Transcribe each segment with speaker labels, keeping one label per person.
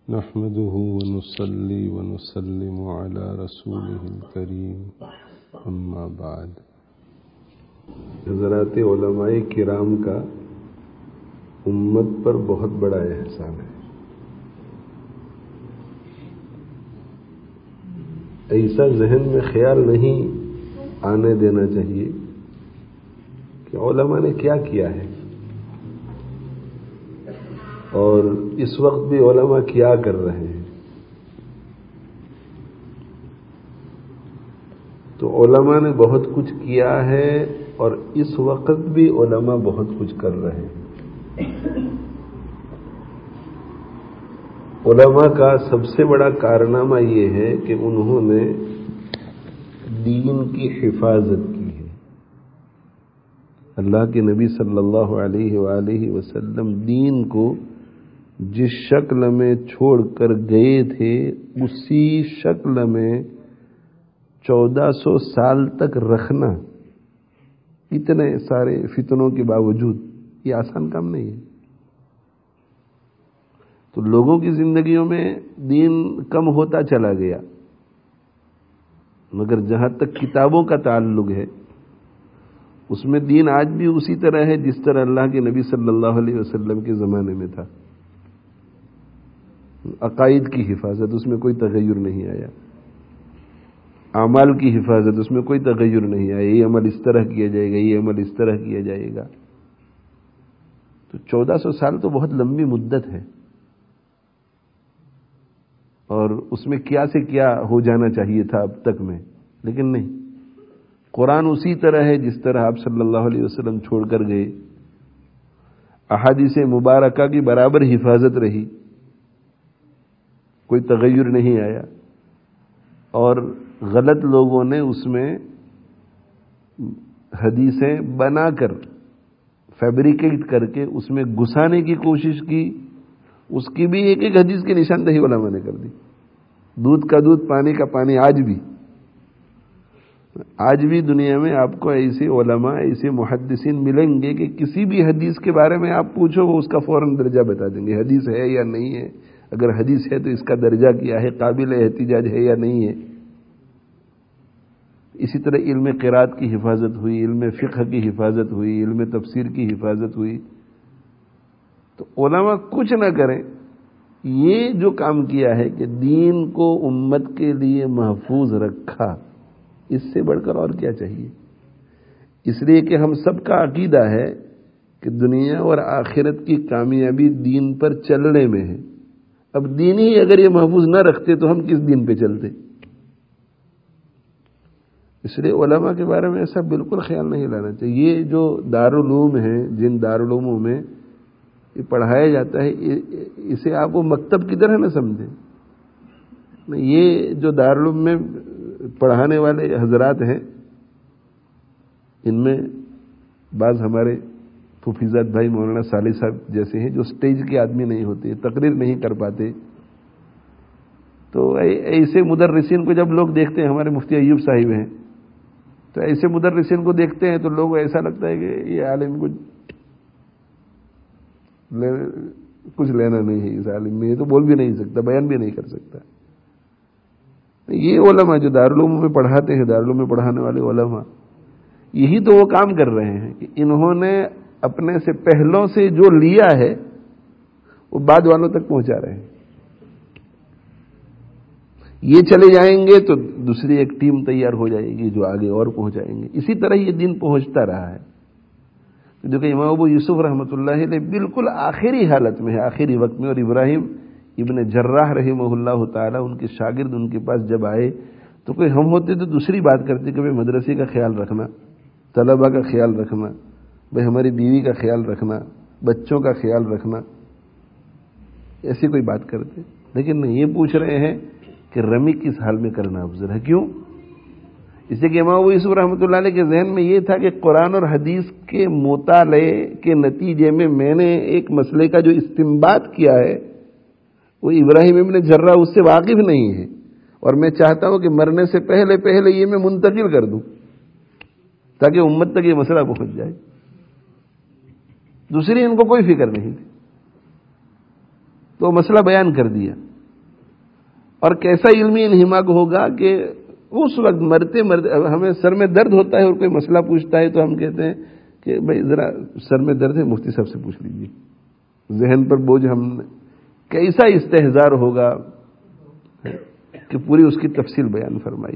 Speaker 1: نحمده ونصلي ونسلم على رسوله الكريم اما بعد۔ حضرات علماء کرام کا امت پر بہت بڑا احسان ہے۔ ایسا ذہن میں خیال نہیں آنے دینا چاہیے کہ علماء نے کیا کیا ہے اور اس وقت بھی علماء کیا کر رہے ہیں۔ تو علماء نے بہت کچھ کیا ہے اور اس وقت بھی علماء بہت کچھ کر رہے ہیں۔ علماء کا سب سے بڑا کارنامہ یہ ہے کہ انہوں نے دین کی حفاظت کی ہے۔ اللہ کے نبی صلی اللہ علیہ وآلہ وسلم دین کو جس شکل میں چھوڑ کر گئے تھے اسی شکل میں 1400 سال تک رکھنا، اتنے سارے فتنوں کے باوجود، یہ آسان کام نہیں ہے۔ تو لوگوں کی زندگیوں میں دین کم ہوتا چلا گیا، مگر جہاں تک کتابوں کا تعلق ہے اس میں دین آج بھی اسی طرح ہے جس طرح اللہ کے نبی صلی اللہ علیہ وسلم کے زمانے میں تھا۔ عقائد کی حفاظت، اس میں کوئی تغیر نہیں آیا۔ اعمال کی حفاظت، اس میں کوئی تغیر نہیں آیا۔ یہ عمل اس طرح کیا جائے گا، یہ عمل اس طرح کیا جائے گا۔ تو 1400 سال تو بہت لمبی مدت ہے، اور اس میں کیا سے کیا ہو جانا چاہیے تھا اب تک میں، لیکن نہیں۔ قرآن اسی طرح ہے جس طرح آپ صلی اللہ علیہ وسلم چھوڑ کر گئے۔ احادیث مبارکہ کی برابر حفاظت رہی، کوئی تغیر نہیں آیا، اور غلط لوگوں نے اس میں حدیثیں بنا کر، فیبریکیٹ کر کے اس میں گھسانے کی کوشش کی۔ اس کی بھی ایک ایک حدیث کی نشاندہی علماء نے کر دی۔ دودھ کا دودھ، پانی کا پانی۔ آج بھی دنیا میں آپ کو ایسے علماء، ایسے محدثین ملیں گے کہ کسی بھی حدیث کے بارے میں آپ پوچھو وہ اس کا فوراً درجہ بتا دیں گے، حدیث ہے یا نہیں ہے، اگر حدیث ہے تو اس کا درجہ کیا ہے، قابل احتجاج ہے یا نہیں ہے۔ اسی طرح علم قرات کی حفاظت ہوئی، علم فقہ کی حفاظت ہوئی، علم تفسیر کی حفاظت ہوئی۔ تو علماء کچھ نہ کریں، یہ جو کام کیا ہے کہ دین کو امت کے لیے محفوظ رکھا، اس سے بڑھ کر اور کیا چاہیے؟ اس لیے کہ ہم سب کا عقیدہ ہے کہ دنیا اور آخرت کی کامیابی دین پر چلنے میں ہے۔ اب دین ہی اگر یہ محفوظ نہ رکھتے تو ہم کس دین پہ چلتے؟ اس لیے علماء کے بارے میں ایسا بالکل خیال نہیں لانا چاہیے۔ یہ جو دارالعلوم ہیں، جن دارالعلوموں میں یہ پڑھایا جاتا ہے، اسے آپ وہ مکتب کی طرح نہ سمجھیں۔ یہ جو دارالعلوم میں پڑھانے والے حضرات ہیں، ان میں بعض ہمارے حفیظات بھائی مولانا صالح صاحب جیسے ہیں جو سٹیج کے آدمی نہیں ہوتے، تقریر نہیں کر پاتے۔ تو ایسے مدرسین کو جب لوگ دیکھتے ہیں، ہمارے مفتی ایوب صاحب ہیں، تو ایسے مدرسین کو دیکھتے ہیں تو لوگوں کو ایسا لگتا ہے کہ یہ عالم کچھ لینا نہیں ہے، اس عالم میں یہ تو بول بھی نہیں سکتا، بیان بھی نہیں کر سکتا۔ یہ علماء جو دارالعلوم میں پڑھاتے ہیں، دارالعلوم میں پڑھانے والے علماء، یہی تو وہ کام کر رہے ہیں کہ انہوں نے اپنے سے پہلوں سے جو لیا ہے وہ بعد والوں تک پہنچا رہے ہیں۔ یہ چلے جائیں گے تو دوسری ایک ٹیم تیار ہو جائے گی جو آگے اور پہنچائیں گے۔ اسی طرح یہ دین پہنچتا رہا ہے۔ دیکھیں امام ابو یوسف رحمۃ اللہ علیہ بالکل آخری حالت میں ہے، آخری وقت میں، اور ابراہیم ابن جراح رحمہ اللہ تعالی ان کے شاگرد ان کے پاس جب آئے تو کوئی ہم ہوتے تو دوسری بات کرتے کہ بھائی مدرسے کا خیال رکھنا، طلبہ کا خیال رکھنا، بھائی ہماری بیوی کا خیال رکھنا، بچوں کا خیال رکھنا، ایسی کوئی بات کرتے۔ لیکن نہیں، یہ پوچھ رہے ہیں کہ رمی کس حال میں کرنا افضل ہے۔ کیوں؟ اس لیے کہ امام ابو یوسف رحمۃ اللہ علیہ کے ذہن میں یہ تھا کہ قرآن اور حدیث کے مطالعے کے نتیجے میں نے ایک مسئلے کا جو استنباط کیا ہے وہ ابراہیم ابن جراح اس سے واقف نہیں ہے، اور میں چاہتا ہوں کہ مرنے سے پہلے یہ میں منتقل کر دوں تاکہ امت تک یہ مسئلہ پہنچ جائے۔ دوسری ان کو کوئی فکر نہیں تھی، تو مسئلہ بیان کر دیا۔ اور کیسا علمی انہماک ہوگا کہ اس وقت مرتے مرتے ہمیں سر میں درد ہوتا ہے اور کوئی مسئلہ پوچھتا ہے تو ہم کہتے ہیں کہ بھائی ذرا سر میں درد ہے، مفتی صاحب سے پوچھ لیجیے. ذہن پر بوجھ ہم کیسا استحضار ہوگا کہ پوری اس کی تفصیل بیان فرمائی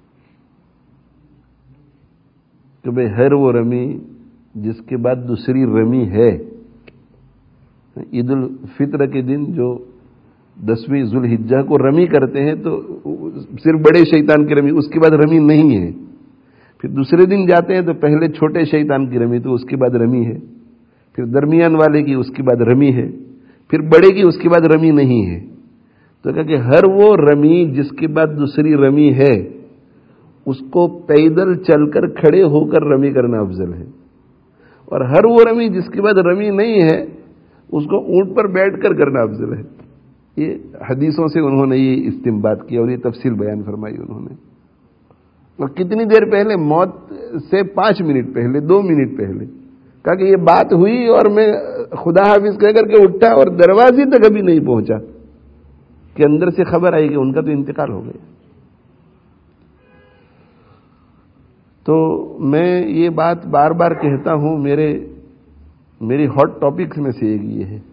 Speaker 1: کہ بھائی ہر وہ رمی جس کے بعد دوسری رمی ہے. عید الفطر کے دن جو 10ویں ذوالحجہ کو رمی کرتے ہیں تو صرف بڑے شیطان کی رمی، اس کے بعد رمی نہیں ہے. پھر دوسرے دن جاتے ہیں تو پہلے چھوٹے شیطان کی رمی، تو اس کے بعد رمی ہے. پھر درمیان والے کی اس کے بعد رمی ہے. پھر بڑے کی اس کے بعد رمی نہیں ہے. تو کہا کہ ہر وہ رمی جس کے بعد دوسری رمی ہے اس کو پیدل چل کر کھڑے ہو کر رمی کرنا افضل ہے، اور ہر وہ رمی جس کے بعد رمی نہیں ہے اس کو اونٹ پر بیٹھ کر کرنا افضل ہے. یہ حدیثوں سے انہوں نے یہ استنباط کیا اور یہ تفصیل بیان فرمائی انہوں نے. اور کتنی دیر پہلے؟ موت سے 5 منٹ پہلے، 2 منٹ پہلے کہا کہ یہ بات ہوئی اور میں خدا حافظ کہہ کر کے اٹھا اور دروازے تک ابھی نہیں پہنچا کہ اندر سے خبر آئی کہ ان کا تو انتقال ہو گیا. تو میں یہ بات بار بار کہتا ہوں، میری ہاٹ ٹاپکس میں سے ایک یہ ہے.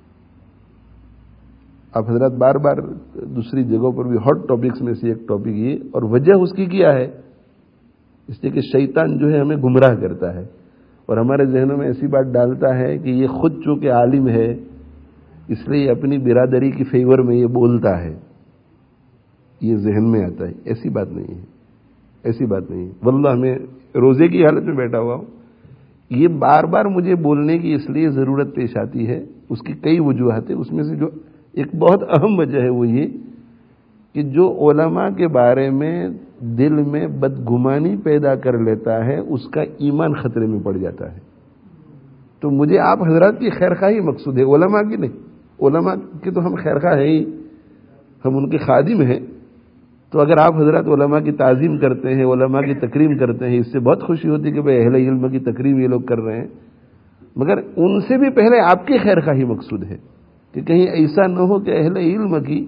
Speaker 1: آپ حضرات بار بار دوسری جگہوں پر بھی ہاٹ ٹاپکس میں سے ایک ٹاپک یہ، اور وجہ اس کی کیا ہے؟ اس لیے کہ شیطان جو ہے ہمیں گمراہ کرتا ہے اور ہمارے ذہنوں میں ایسی بات ڈالتا ہے کہ یہ خود چونکہ عالم ہے اس لیے اپنی برادری کی فیور میں یہ بولتا ہے. یہ ذہن میں آتا ہے. ایسی بات نہیں ہے، ایسی بات نہیں ہے. واللہ میں روزے کی حالت میں بیٹھا ہوا ہوں. یہ بار بار مجھے بولنے کی اس لیے ضرورت پیش آتی ہے، اس کی کئی وجوہات ہیں. اس میں سے جو ایک بہت اہم وجہ ہے وہ یہ کہ جو علماء کے بارے میں دل میں بدگمانی پیدا کر لیتا ہے اس کا ایمان خطرے میں پڑ جاتا ہے. تو مجھے آپ حضرات کی خیرخواہی مقصود ہے، علماء کی نہیں. علماء کے تو ہم خیرخواہ ہیں ہی، ہم ان کے خادم ہیں. تو اگر آپ حضرات علماء کی تعظیم کرتے ہیں، علماء کی تکریم کرتے ہیں، اس سے بہت خوشی ہوتی ہے کہ بھئی اہل علم کی تکریم یہ لوگ کر رہے ہیں. مگر ان سے بھی پہلے آپ کی خیرخواہی مقصود ہے کہ کہیں ایسا نہ ہو کہ اہل علم کی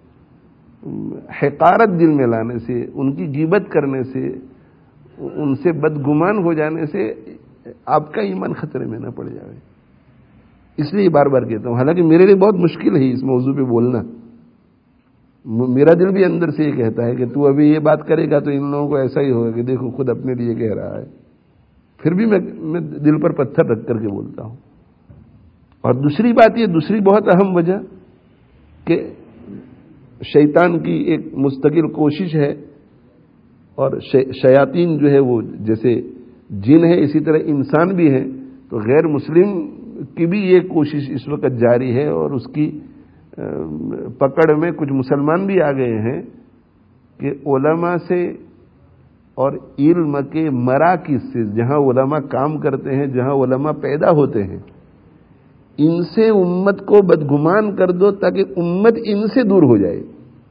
Speaker 1: حقارت دل میں لانے سے، ان کی غیبت کرنے سے، ان سے بدگمان ہو جانے سے آپ کا ایمان خطرے میں نہ پڑ جائے. اس لیے بار بار کہتا ہوں، حالانکہ میرے لیے بہت مشکل ہے اس موضوع پہ بولنا. میرا دل بھی اندر سے یہ کہتا ہے کہ تو ابھی یہ بات کرے گا تو ان لوگوں کو ایسا ہی ہوگا کہ دیکھو خود اپنے لیے کہہ رہا ہے. پھر بھی میں دل پر پتھر رکھ کر کے بولتا ہوں. اور دوسری بات یہ، دوسری بہت اہم وجہ کہ شیطان کی ایک مستقل کوشش ہے، اور شیاطین جو ہے وہ جیسے جن ہے اسی طرح انسان بھی ہیں. تو غیر مسلم کی بھی یہ کوشش اس وقت جاری ہے اور اس کی پکڑ میں کچھ مسلمان بھی آ گئے ہیں کہ علماء سے اور علم کے مراکز سے، جہاں علماء کام کرتے ہیں، جہاں علماء پیدا ہوتے ہیں، ان سے امت کو بدگمان کر دو تاکہ امت ان سے دور ہو جائے.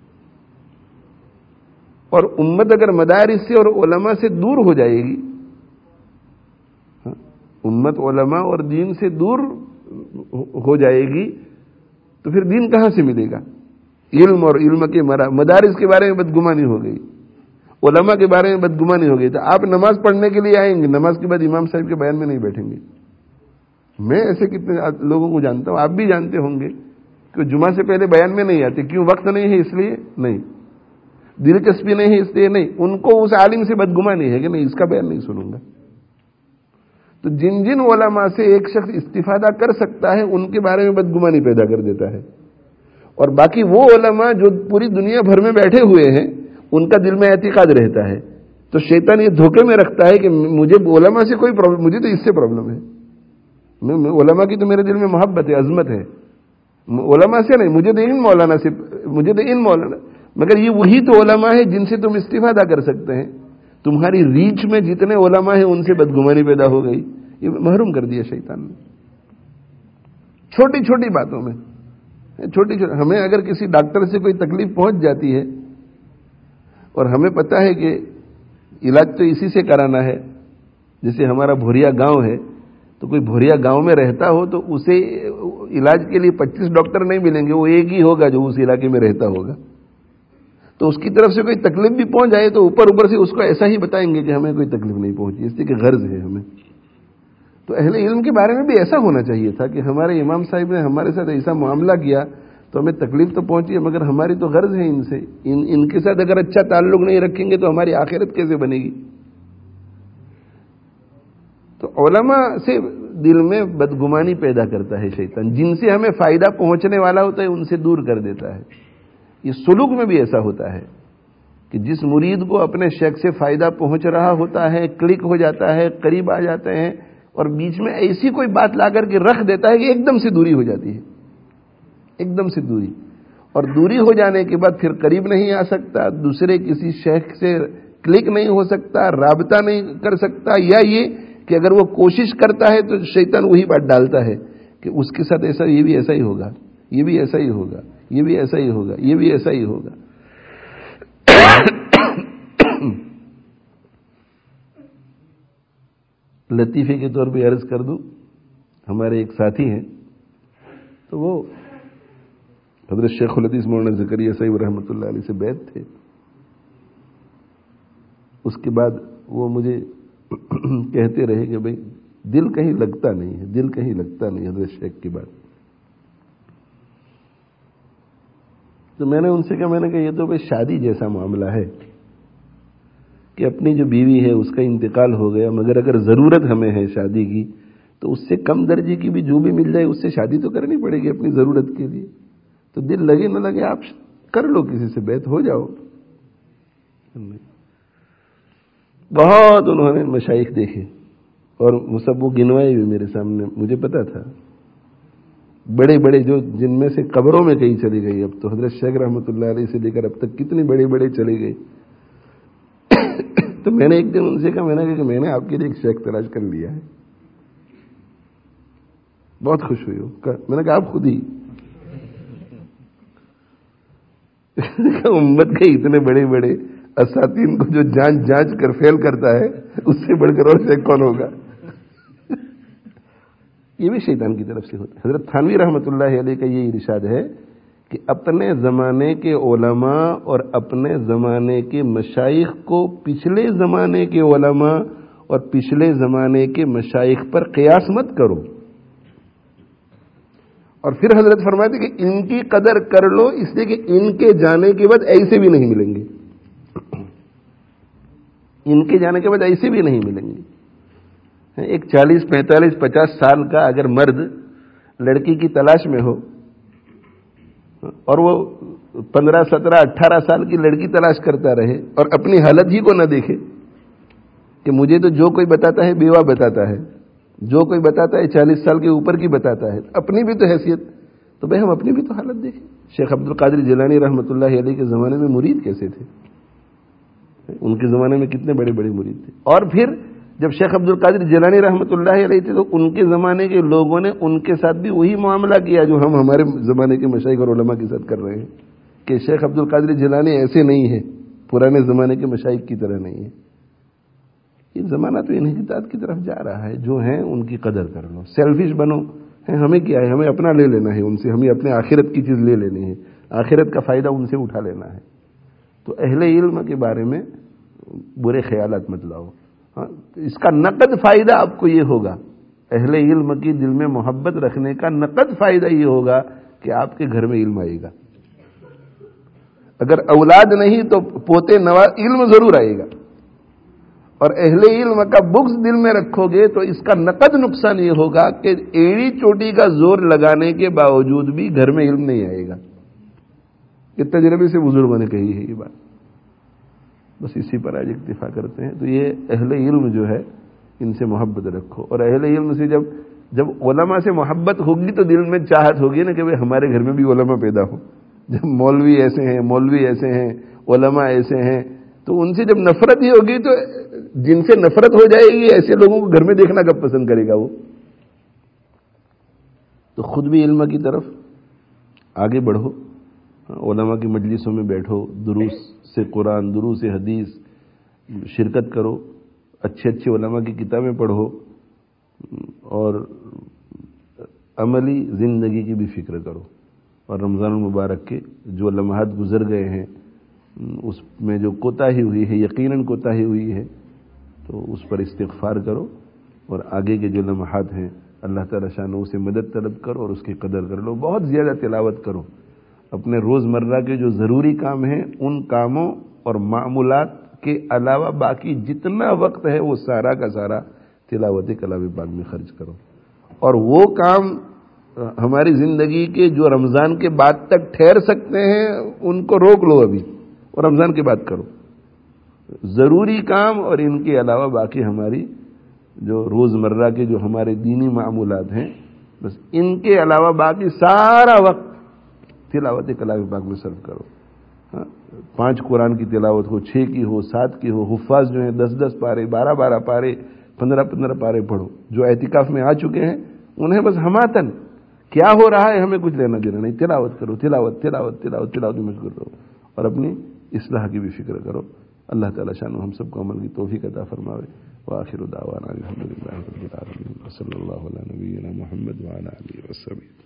Speaker 1: اور امت اگر مدارس سے اور علماء سے دور ہو جائے گی، امت علماء اور دین سے دور ہو جائے گی تو پھر دین کہاں سے ملے گا؟ علم اور علم کے مدارس کے بارے میں بدگمانی ہو گئی، علماء کے بارے میں بدگمانی ہو گئی. تو آپ نماز پڑھنے کے لیے آئیں گے، نماز کے بعد امام صاحب کے بیان میں نہیں بیٹھیں گے. میں ایسے کتنے لوگوں کو جانتا ہوں، آپ بھی جانتے ہوں گے کہ جمعہ سے پہلے بیان میں نہیں آتے. کیوں؟ وقت نہیں ہے اس لیے نہیں، دلچسپی نہیں ہے اس لیے نہیں. ان کو اس عالم سے بدگمانی ہے کہ نہیں اس کا بیان نہیں سنوں گا. تو جن جن علماء سے ایک شخص استفادہ کر سکتا ہے ان کے بارے میں بدگمانی پیدا کر دیتا ہے، اور باقی وہ علماء جو پوری دنیا بھر میں بیٹھے ہوئے ہیں ان کا دل میں اعتقاد رہتا ہے. تو شیطان یہ دھوکے میں رکھتا ہے کہ مجھے علماء سے کوئی پرابلم، مجھے تو اس سے پرابلم ہے. علماء کی تو میرے دل میں محبت ہے، عظمت ہے، علماء سے نہیں. مجھے تو ان مولانا سے، مجھے تو ان مولانا. مگر یہ وہی تو علماء ہیں جن سے تم استفادہ کر سکتے ہیں. تمہاری ریچ میں جتنے علماء ہیں ان سے بدگمانی پیدا ہو گئی. یہ محروم کر دیا شیطان نے چھوٹی چھوٹی باتوں میں. ہمیں اگر کسی ڈاکٹر سے کوئی تکلیف پہنچ جاتی ہے اور ہمیں پتہ ہے کہ علاج تو اسی سے کرانا ہے، جیسے ہمارا بھوریا گاؤں ہے، تو کوئی بھوریا گاؤں میں رہتا ہو تو اسے علاج کے لیے 25 ڈاکٹر نہیں ملیں گے، وہ ایک ہی ہوگا جو اس علاقے میں رہتا ہوگا. تو اس کی طرف سے کوئی تکلیف بھی پہنچ جائے تو اوپر سے اس کو ایسا ہی بتائیں گے کہ ہمیں کوئی تکلیف نہیں پہنچی، اس لیے کہ غرض ہے ہمیں. تو اہل علم کے بارے میں بھی ایسا ہونا چاہیے تھا کہ ہمارے امام صاحب نے ہمارے ساتھ ایسا معاملہ کیا تو ہمیں تکلیف تو پہنچی ہے، مگر ہماری تو غرض ہے ان سے، ان کے ساتھ اگر اچھا تعلق نہیں رکھیں گے تو ہماری آخرت کیسے بنے گی. تو علماء سے دل میں بدگمانی پیدا کرتا ہے شیطان، جن سے ہمیں فائدہ پہنچنے والا ہوتا ہے ان سے دور کر دیتا ہے. یہ سلوک میں بھی ایسا ہوتا ہے کہ جس مرید کو اپنے شیخ سے فائدہ پہنچ رہا ہوتا ہے، کلک ہو جاتا ہے، قریب آ جاتے ہیں، اور بیچ میں ایسی کوئی بات لا کر کے رکھ دیتا ہے کہ ایک دم سے دوری ہو جاتی ہے، ایک دم سے دوری. اور دوری ہو جانے کے بعد پھر قریب نہیں آ سکتا، دوسرے کسی شیخ سے کلک نہیں ہو سکتا، رابطہ نہیں کر سکتا، یا یہ کہ اگر وہ کوشش کرتا ہے تو شیطان وہی بات ڈالتا ہے کہ اس کے ساتھ ایسا، یہ بھی ایسا ہی ہوگا، یہ بھی ایسا ہی ہوگا، یہ بھی ایسا ہی ہوگا، یہ بھی ایسا ہی ہوگا. لطیفے کے طور پہ عرض کر دوں، ہمارے ایک ساتھی ہیں تو وہ حضرت شیخ الحدیث مولانا زکریا صاحب رحمۃ اللہ علیہ سے بیعت تھے. اس کے بعد وہ مجھے کہتے رہے کہ بھئی دل کہیں لگتا نہیں ہے، دل کہیں لگتا نہیں حضرت شیخ کی بات. تو میں نے ان سے کہا، میں نے کہا یہ تو بھئی شادی جیسا معاملہ ہے کہ اپنی جو بیوی ہے اس کا انتقال ہو گیا، مگر اگر ضرورت ہمیں ہے شادی کی تو اس سے کم درجے کی بھی جو بھی مل جائے اس سے شادی تو کرنی پڑے گی اپنی ضرورت کے لیے. تو دل لگے نہ لگے آپ کر لو، کسی سے بیعت ہو جاؤ. بہت انہوں نے مشائخ دیکھے اور وہ سب وہ گنوائے بھی میرے سامنے، مجھے پتا تھا. بڑے بڑے جو جن میں سے قبروں میں کئی چلی گئی، اب تو حضرت شیخ رحمۃ اللہ علیہ سے لے کر اب تک کتنے بڑے بڑے چلے گئے. تو میں نے ایک دن ان سے کہا، میں نے کہا کہ میں نے آپ کے لیے ایک شیخ تلاش کر لیا ہے. بہت خوش ہوئی ہو. میں نے کہا آپ خود ہی. امت کے اتنے بڑے بڑے اساتین کو جو جانچ کر فیل کرتا ہے، اس سے بڑھ کر اور شیخ کون ہوگا. یہ بھی شیطان کی طرف سے ہوتا ہے. حضرت تھانوی رحمۃ اللہ علیہ کا یہ ارشاد ہے کہ اپنے زمانے کے علماء اور اپنے زمانے کے مشائخ کو پچھلے زمانے کے علماء اور پچھلے زمانے کے مشائخ پر قیاس مت کرو. اور پھر حضرت فرماتے کہ ان کی قدر کر لو، اس لیے کہ ان کے جانے کے بعد ایسے بھی نہیں ملیں گے، ان کے جانے کے بعد ایسے بھی نہیں ملیں گے. ایک 40 45 50 سال کا اگر مرد لڑکی کی تلاش میں ہو اور وہ 15 17 18 سال کی لڑکی تلاش کرتا رہے اور اپنی حالت ہی کو نہ دیکھے کہ مجھے تو جو کوئی بتاتا ہے بیوہ بتاتا ہے، جو کوئی بتاتا ہے 40 سال کے اوپر کی بتاتا ہے، اپنی بھی تو حیثیت، تو بھئی ہم اپنی بھی تو حالت دیکھیں. شیخ عبد القادر جیلانی رحمۃ اللہ علیہ کے زمانے میں مرید کیسے تھے، ان کے زمانے میں کتنے بڑے بڑے مرید تھے. اور پھر جب شیخ عبد القادر جیلانی رحمۃ اللہ علیہ تھے تو ان کے زمانے کے لوگوں نے ان کے ساتھ بھی وہی معاملہ کیا جو ہم ہمارے زمانے کے مشائخ اور علماء کے ساتھ کر رہے ہیں کہ شیخ عبد القادر جیلانی ایسے نہیں ہے، پرانے زمانے کے مشائخ کی طرح نہیں ہے. یہ زمانہ تو انحطاط کی طرف جا رہا ہے. جو ہیں ان کی قدر کر لو، سیلفش بنو. ہمیں کیا ہے، ہمیں اپنا لے لینا ہے ان سے، ہمیں اپنے آخرت کی چیز لے لینی ہے، آخرت کا فائدہ ان سے اٹھا لینا ہے. تو اہل علم کے بارے میں برے خیالات مت لاؤ. اس کا نقد فائدہ آپ کو یہ ہوگا، اہل علم کی دل میں محبت رکھنے کا نقد فائدہ یہ ہوگا کہ آپ کے گھر میں علم آئے گا. اگر اولاد نہیں تو پوتے نواز علم ضرور آئے گا. اور اہل علم کا بغض دل میں رکھو گے تو اس کا نقد نقصان یہ ہوگا کہ ایڑی چوٹی کا زور لگانے کے باوجود بھی گھر میں علم نہیں آئے گا. یہ تجربے سے بزرگوں نے کہی ہے یہ بات. بس اسی پر آج اکتفا کرتے ہیں. تو یہ اہل علم جو ہے ان سے محبت رکھو. اور اہل علم سے جب علماء سے محبت ہوگی تو دل میں چاہت ہوگی نا کہ بھئی ہمارے گھر میں بھی علماء پیدا ہو. جب مولوی ایسے ہیں علماء ایسے ہیں تو ان سے جب نفرت ہی ہوگی تو جن سے نفرت ہو جائے گی ایسے لوگوں کو گھر میں دیکھنا کب پسند کرے گا وہ. تو خود بھی علم کی طرف آگے بڑھو، علماء کی مجلسوں میں بیٹھو، دروس سے قرآن، دروس سے حدیث شرکت کرو، اچھے علماء کی کتابیں پڑھو، اور عملی زندگی کی بھی فکر کرو. اور رمضان المبارک کے جو لمحات گزر گئے ہیں اس میں جو کوتاہی ہوئی ہے، یقیناً کوتاہی ہوئی ہے، تو اس پر استغفار کرو، اور آگے کے جو لمحات ہیں اللہ تعالی شانہ سے مدد طلب کرو اور اس کی قدر کر لو. بہت زیادہ تلاوت کرو. اپنے روزمرہ کے جو ضروری کام ہیں ان کاموں اور معمولات کے علاوہ باقی جتنا وقت ہے وہ سارا کا سارا تلاوت کلام پاک میں خرچ کرو. اور وہ کام ہماری زندگی کے جو رمضان کے بعد تک ٹھہر سکتے ہیں ان کو روک لو ابھی، اور رمضان کے بعد کرو. ضروری کام اور ان کے علاوہ باقی ہماری جو روزمرہ کے جو ہمارے دینی معمولات ہیں، بس ان کے علاوہ باقی سارا وقت تلاوت کلام پاک میں صرف کرو. 5 قرآن کی تلاوت ہو، 6 کی ہو، 7 کی ہو. حفاظ جو ہیں 10 پارے، 12 پارے، 15 پارے پڑھو. جو اعتکاف میں آ چکے ہیں انہیں بس ہماتن کیا ہو رہا ہے ہمیں کچھ لینا دینا نہیں، تلاوت کرو، تلاوت میں مشغول رہو، اور اپنی اصلاح کی بھی فکر کرو. اللہ تعالی شانہ ہم سب کو عمل کی توفیق عطا فرماوے. وآخر دعوانا الحمدللہ رب العالمین، صلی اللہ علی نبینا محمد وعلی آلہ وصحبہ.